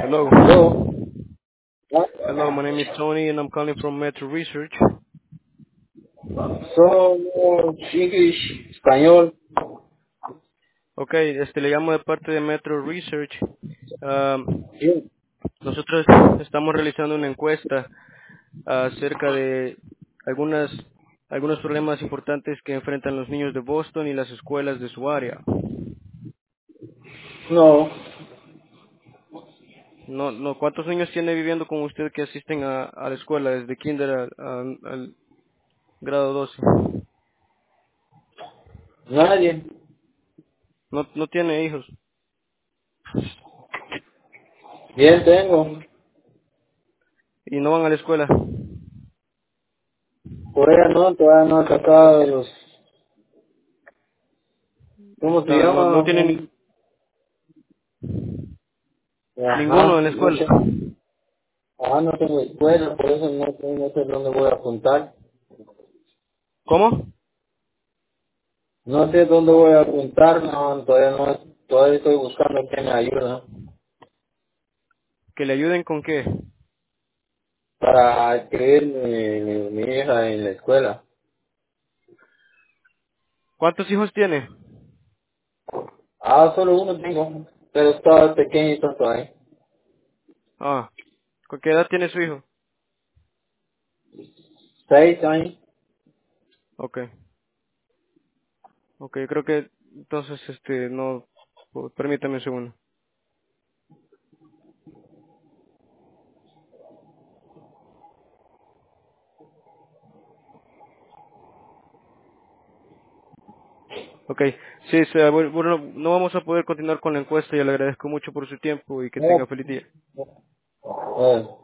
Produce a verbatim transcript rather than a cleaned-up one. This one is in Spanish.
Hello. Hello. Hello, my name is Tony and I'm calling from Metro Research. So, English, español. Ok, este le llamo de parte de Metro Research. Um, Sí. nosotros estamos realizando una encuesta acerca de algunas algunos problemas importantes que enfrentan los niños de Boston y las escuelas de su área. No, No, no, ¿cuántos niños tiene viviendo con usted que asisten a, a la escuela desde kinder a- a- al grado doce? nadie. No, no tiene hijos. Bien tengo. Y no van a la escuela. Por ella no, todavía no ha tratado los... ¿Cómo se Está- no, no llama? tiene ni- ninguno Ajá, en la no escuela. sé. Ajá, no tengo escuela, por eso no, sé- no sé dónde voy a apuntar. ¿Cómo? No sé dónde voy a apuntar, no, todavía no, todavía estoy buscando quien me ayuda ¿Que le ayuden con qué? para escribir mi, mi, mi hija en la escuela. ¿Cuántos hijos tiene? Ah, solo uno tengo, pero está pequeñito todavía. Ah, ¿con qué edad tiene su hijo? Seis años. Ok, ok, creo que entonces, este, no, oh, permítame un segundo. Ok, sí, sí, bueno, bueno, no vamos a poder continuar con la encuesta, yo le agradezco mucho por su tiempo y que tenga No, feliz día. no. Bueno.